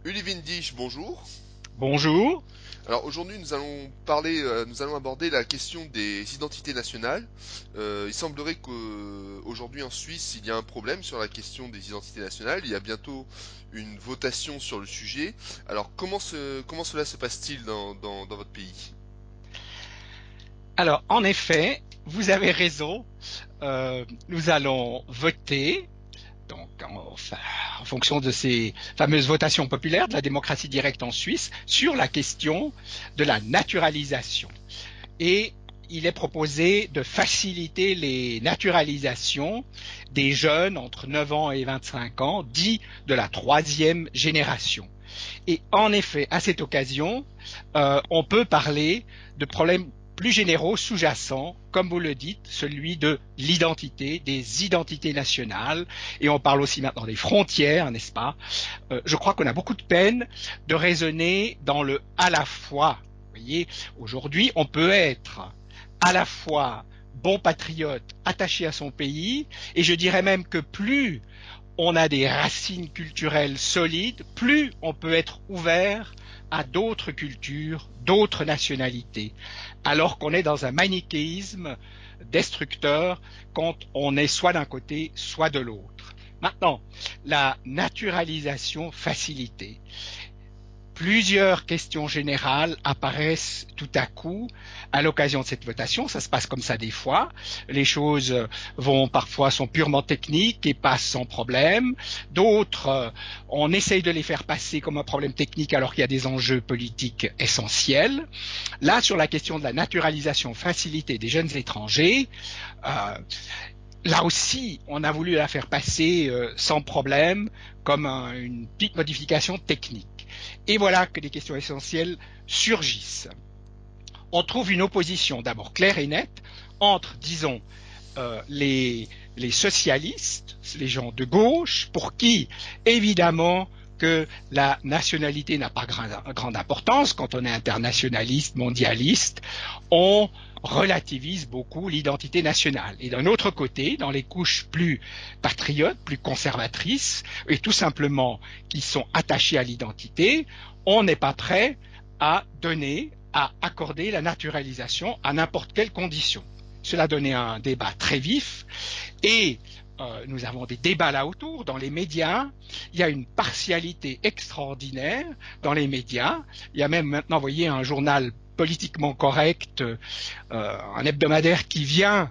Uli Windisch, bonjour. Bonjour. Alors aujourd'hui nous allons aborder la question des identités nationales. Il semblerait qu'aujourd'hui en Suisse il y a un problème sur la question des identités nationales. Il y a bientôt une votation sur le sujet. Alors comment cela se passe-t-il dans votre pays? Alors, en effet, vous avez raison. Nous allons voter, donc en fonction de ces fameuses votations populaires de la démocratie directe en Suisse, sur la question de la naturalisation. Et il est proposé de faciliter les naturalisations des jeunes entre 9 ans et 25 ans, dits de la troisième génération. Et en effet, à cette occasion, on peut parler de problèmes plus généraux sous-jacents, comme vous le dites, celui de l'identité, des identités nationales, et on parle aussi maintenant des frontières, n'est-ce pas? Je crois qu'on a beaucoup de peine de raisonner dans le à la fois. Vous voyez, aujourd'hui, on peut être à la fois bon patriote, attaché à son pays, et je dirais même que plus on a des racines culturelles solides, plus on peut être ouvert à d'autres cultures, d'autres nationalités, alors qu'on est dans un manichéisme destructeur quand on est soit d'un côté, soit de l'autre. Maintenant, la naturalisation facilitée. Plusieurs questions générales apparaissent tout à coup à l'occasion de cette votation. Ça se passe comme ça des fois. Les choses sont purement techniques et passent sans problème. D'autres, on essaye de les faire passer comme un problème technique alors qu'il y a des enjeux politiques essentiels. Là, sur la question de la naturalisation facilitée des jeunes étrangers, euh, là aussi, on a voulu la faire passer sans problème comme une petite modification technique. Et voilà que des questions essentielles surgissent. On trouve une opposition d'abord claire et nette entre, disons, les socialistes, les gens de gauche, pour qui, évidemment, que la nationalité n'a pas grande importance quand on est internationaliste, mondialiste, on relativise beaucoup l'identité nationale. Et d'un autre côté, dans les couches plus patriotes, plus conservatrices, et tout simplement qui sont attachées à l'identité, on n'est pas prêt à donner, à accorder la naturalisation à n'importe quelle condition. Cela a donné un débat très vif et nous avons des débats là autour, dans les médias. Il y a une partialité extraordinaire dans les médias. Il y a même maintenant, vous voyez, un journal politiquement correct, un hebdomadaire qui vient,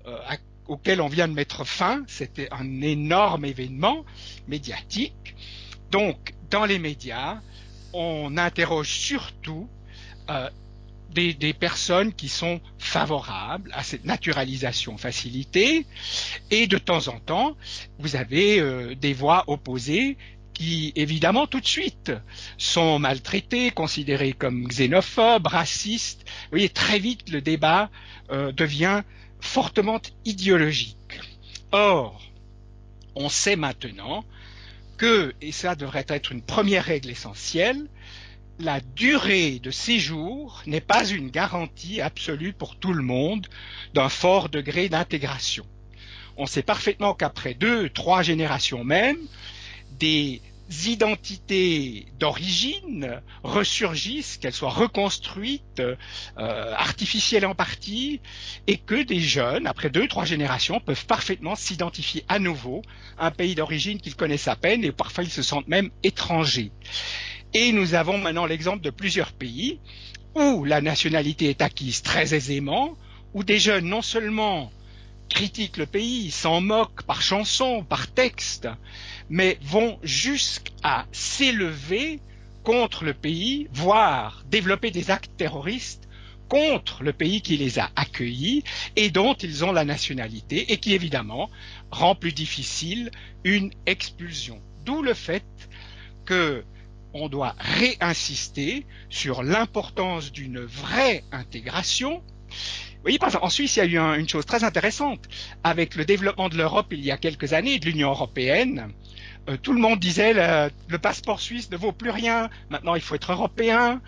auquel on vient de mettre fin. C'était un énorme événement médiatique. Donc, dans les médias, on interroge surtout euh, des personnes qui sont favorables à cette naturalisation facilitée et de temps en temps, vous avez des voix opposées qui, évidemment, tout de suite, sont maltraitées, considérées comme xénophobes, racistes. Vous voyez, très vite, le débat devient fortement idéologique. Or, on sait maintenant que, et ça devrait être une première règle essentielle, la durée de séjour n'est pas une garantie absolue pour tout le monde d'un fort degré d'intégration. On sait parfaitement qu'après 2, 3 générations même, des identités d'origine ressurgissent, qu'elles soient reconstruites, artificielles en partie, et que des jeunes, après 2, 3 générations, peuvent parfaitement s'identifier à nouveau à un pays d'origine qu'ils connaissent à peine, et parfois ils se sentent même étrangers. Et nous avons maintenant l'exemple de plusieurs pays où la nationalité est acquise très aisément, où des jeunes non seulement critiquent le pays, s'en moquent par chanson, par texte, mais vont jusqu'à s'élever contre le pays, voire développer des actes terroristes contre le pays qui les a accueillis et dont ils ont la nationalité et qui évidemment rend plus difficile une expulsion. D'où le fait que on doit réinsister sur l'importance d'une vraie intégration. Vous voyez, par exemple, en Suisse, il y a eu une chose très intéressante. Avec le développement de l'Europe il y a quelques années, de l'Union européenne, tout le monde disait le passeport suisse ne vaut plus rien, maintenant il faut être européen,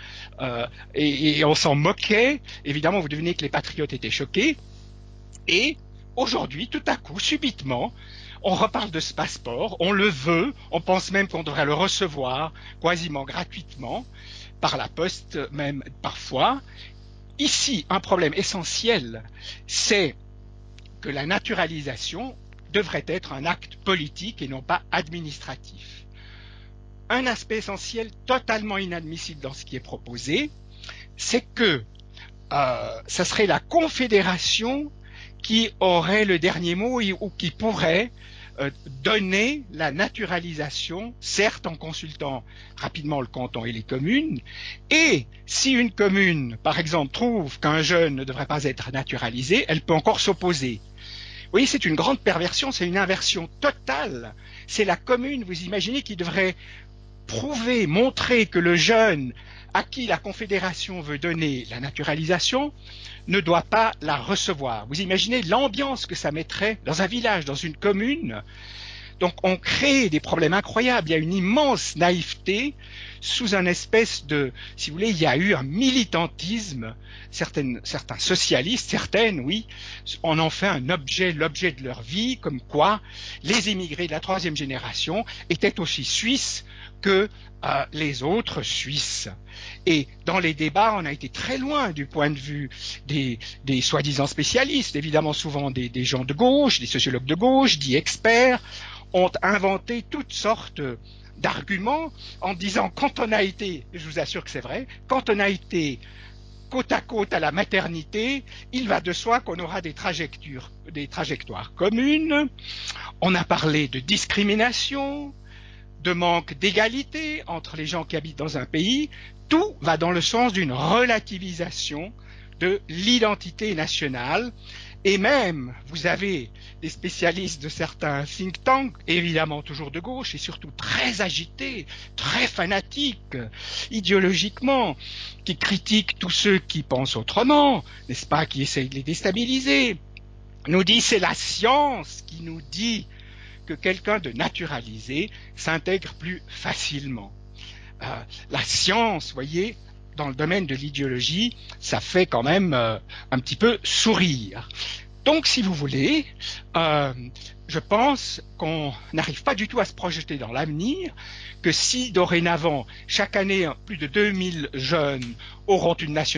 et on s'en moquait. Évidemment, vous devinez que les patriotes étaient choqués. Et aujourd'hui, tout à coup, subitement, on reparle de ce passeport, on le veut, on pense même qu'on devrait le recevoir quasiment gratuitement, par la poste même parfois. Ici, un problème essentiel, c'est que la naturalisation devrait être un acte politique et non pas administratif. Un aspect essentiel totalement inadmissible dans ce qui est proposé, c'est que ça serait la Confédération qui aurait le dernier mot ou qui pourrait donner la naturalisation, certes en consultant rapidement le canton et les communes, et si une commune, par exemple, trouve qu'un jeune ne devrait pas être naturalisé, elle peut encore s'opposer. Vous voyez, c'est une grande perversion, c'est une inversion totale. C'est la commune, vous imaginez, qui devrait prouver, montrer que le jeune à qui la Confédération veut donner la naturalisation ne doit pas la recevoir. Vous imaginez l'ambiance que ça mettrait dans un village, dans une commune. Donc on crée des problèmes incroyables. Il y a une immense naïveté sous un espèce de, si vous voulez, il y a eu un militantisme. Certains socialistes, certaines, oui, on en fait un objet, l'objet de leur vie, comme quoi les immigrés de la troisième génération étaient aussi suisses que les autres Suisses. Et dans les débats, on a été très loin du point de vue des soi-disant spécialistes, évidemment souvent des gens de gauche, des sociologues de gauche, dits experts, ont inventé toutes sortes d'arguments en disant quand on a été, je vous assure que c'est vrai, quand on a été côte à côte à la maternité, il va de soi qu'on aura des trajectoires communes. On a parlé de discrimination, de manque d'égalité entre les gens qui habitent dans un pays. Tout va dans le sens d'une relativisation de l'identité nationale. Et même, vous avez des spécialistes de certains think tanks, évidemment toujours de gauche, et surtout très agités, très fanatiques, idéologiquement, qui critiquent tous ceux qui pensent autrement, n'est-ce pas, qui essayent de les déstabiliser. Nous dit, c'est la science qui nous dit que quelqu'un de naturalisé s'intègre plus facilement. La science, voyez, dans le domaine de l'idéologie, ça fait quand même un petit peu sourire. Donc, si vous voulez, je pense qu'on n'arrive pas du tout à se projeter dans l'avenir, que si dorénavant, chaque année, plus de 2000 jeunes auront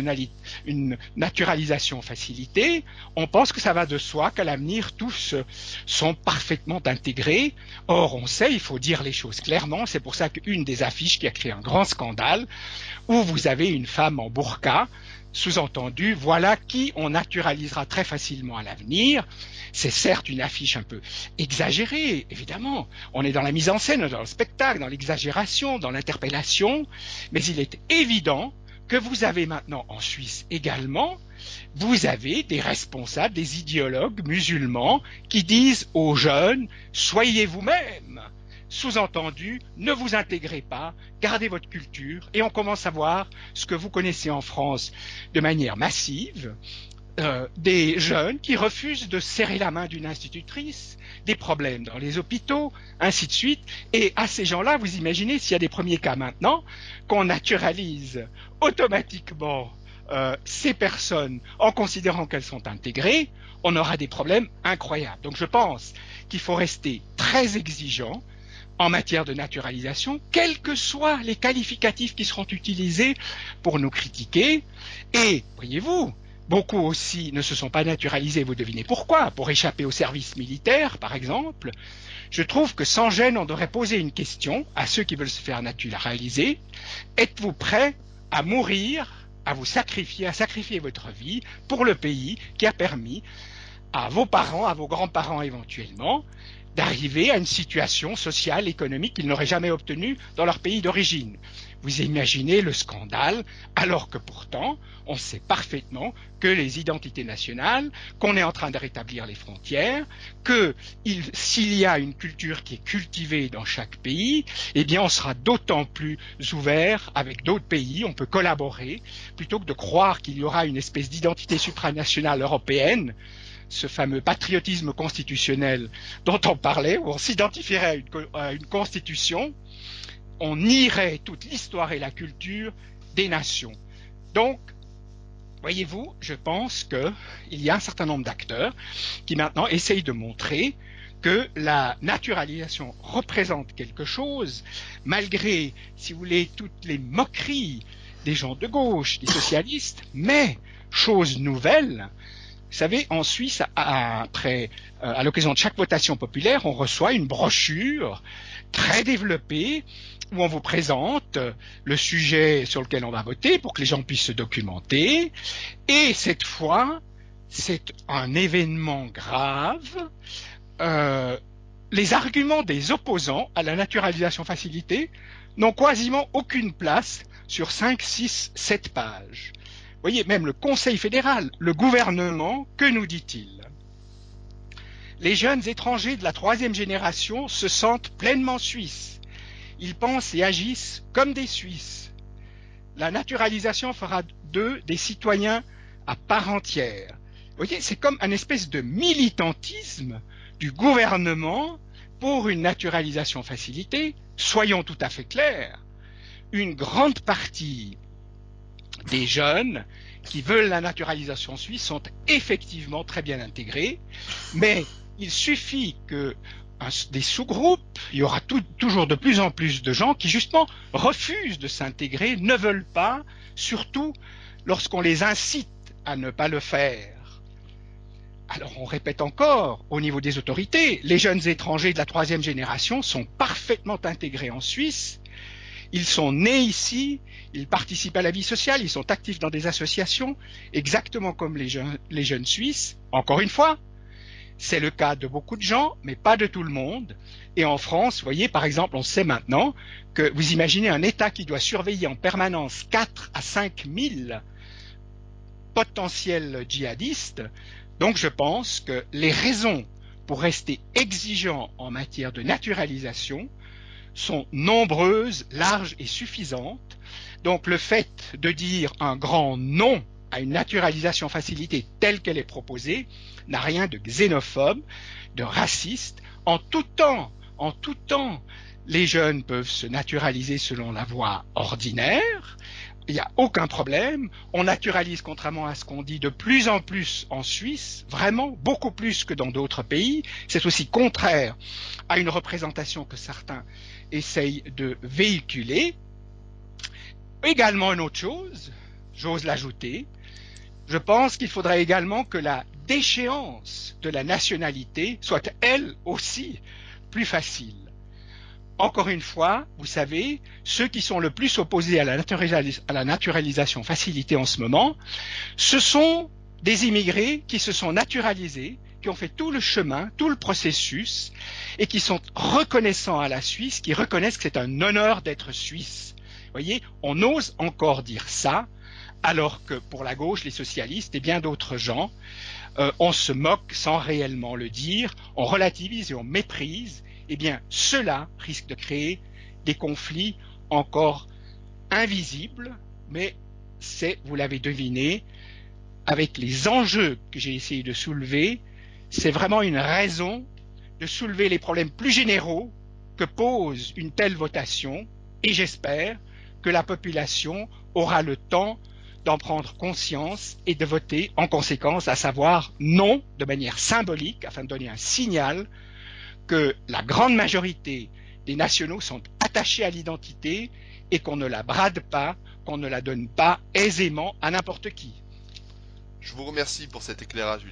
une naturalisation facilitée, on pense que ça va de soi qu'à l'avenir, tous sont parfaitement intégrés. Or, on sait, il faut dire les choses clairement, c'est pour ça qu'une des affiches qui a créé un grand scandale, où vous avez une femme en burqa, sous-entendu, voilà qui on naturalisera très facilement à l'avenir. C'est certes une affiche un peu exagérée, évidemment. On est dans la mise en scène, dans le spectacle, dans l'exagération, dans l'interpellation. Mais il est évident que vous avez maintenant en Suisse également, vous avez des responsables, des idéologues musulmans qui disent aux jeunes, soyez vous-même. Sous-entendu, ne vous intégrez pas, gardez votre culture, et on commence à voir ce que vous connaissez en France de manière massive, des jeunes qui refusent de serrer la main d'une institutrice, des problèmes dans les hôpitaux, ainsi de suite. Et à ces gens-là, vous imaginez, s'il y a des premiers cas maintenant, qu'on naturalise automatiquement ces personnes en considérant qu'elles sont intégrées, on aura des problèmes incroyables. Donc je pense qu'il faut rester très exigeant en matière de naturalisation, quels que soient les qualificatifs qui seront utilisés pour nous critiquer. Et, voyez-vous, beaucoup aussi ne se sont pas naturalisés, vous devinez pourquoi, pour échapper au service militaire, par exemple. Je trouve que sans gêne, on devrait poser une question à ceux qui veulent se faire naturaliser. Êtes-vous prêts à mourir, à vous sacrifier, à sacrifier votre vie pour le pays qui a permis à vos parents, à vos grands-parents éventuellement, d'arriver à une situation sociale, économique qu'ils n'auraient jamais obtenue dans leur pays d'origine. Vous imaginez le scandale, alors que pourtant, on sait parfaitement que les identités nationales, qu'on est en train de rétablir les frontières, que s'il y a une culture qui est cultivée dans chaque pays, eh bien on sera d'autant plus ouvert avec d'autres pays, on peut collaborer, plutôt que de croire qu'il y aura une espèce d'identité supranationale européenne, ce fameux patriotisme constitutionnel dont on parlait, où on s'identifierait à une constitution, on nierait toute l'histoire et la culture des nations. Donc, voyez-vous, je pense qu'il y a un certain nombre d'acteurs qui maintenant essayent de montrer que la naturalisation représente quelque chose, malgré, si vous voulez, toutes les moqueries des gens de gauche, des socialistes, mais, chose nouvelle, vous savez, en Suisse, à l'occasion de chaque votation populaire, on reçoit une brochure très développée où on vous présente le sujet sur lequel on va voter pour que les gens puissent se documenter. Et cette fois, c'est un événement grave. Les arguments des opposants à la naturalisation facilitée n'ont quasiment aucune place sur 5, 6, 7 pages. Vous voyez, même le Conseil fédéral, le gouvernement, que nous dit-il? Les jeunes étrangers de la troisième génération se sentent pleinement suisses. Ils pensent et agissent comme des Suisses. La naturalisation fera d'eux des citoyens à part entière. Vous voyez, c'est comme un espèce de militantisme du gouvernement pour une naturalisation facilitée. Soyons tout à fait clairs. Une grande partie des jeunes qui veulent la naturalisation suisse sont effectivement très bien intégrés, mais il suffit que des sous-groupes, il y aura toujours de plus en plus de gens qui justement refusent de s'intégrer, ne veulent pas, surtout lorsqu'on les incite à ne pas le faire. Alors on répète encore, au niveau des autorités, les jeunes étrangers de la troisième génération sont parfaitement intégrés en Suisse. Ils sont nés ici, ils participent à la vie sociale, ils sont actifs dans des associations, exactement comme les jeunes Suisses. Encore une fois, c'est le cas de beaucoup de gens, mais pas de tout le monde. Et en France, vous voyez, par exemple, on sait maintenant que vous imaginez un État qui doit surveiller en permanence 4 à 5 000 potentiels djihadistes. Donc je pense que les raisons pour rester exigeants en matière de naturalisation sont nombreuses, larges et suffisantes. Donc le fait de dire un grand non à une naturalisation facilitée telle qu'elle est proposée n'a rien de xénophobe, de raciste. En tout temps, les jeunes peuvent se naturaliser selon la voie ordinaire. Il n'y a aucun problème. On naturalise, contrairement à ce qu'on dit, de plus en plus en Suisse, vraiment beaucoup plus que dans d'autres pays. C'est aussi contraire à une représentation que certains essayent de véhiculer. Également une autre chose, j'ose l'ajouter, je pense qu'il faudrait également que la déchéance de la nationalité soit elle aussi plus facile. Encore une fois, vous savez, ceux qui sont le plus opposés à la naturalisation facilitée en ce moment, ce sont des immigrés qui se sont naturalisés, qui ont fait tout le chemin, tout le processus, et qui sont reconnaissants à la Suisse, qui reconnaissent que c'est un honneur d'être suisse. Vous voyez, on ose encore dire ça, alors que pour la gauche, les socialistes et bien d'autres gens, on se moque sans réellement le dire, on relativise et on méprise. Eh bien, cela risque de créer des conflits encore invisibles, mais c'est, vous l'avez deviné, avec les enjeux que j'ai essayé de soulever, c'est vraiment une raison de soulever les problèmes plus généraux que pose une telle votation, et j'espère que la population aura le temps d'en prendre conscience et de voter en conséquence, à savoir non, de manière symbolique, afin de donner un signal que la grande majorité des nationaux sont attachés à l'identité et qu'on ne la brade pas, qu'on ne la donne pas aisément à n'importe qui. Je vous remercie pour cet éclairage.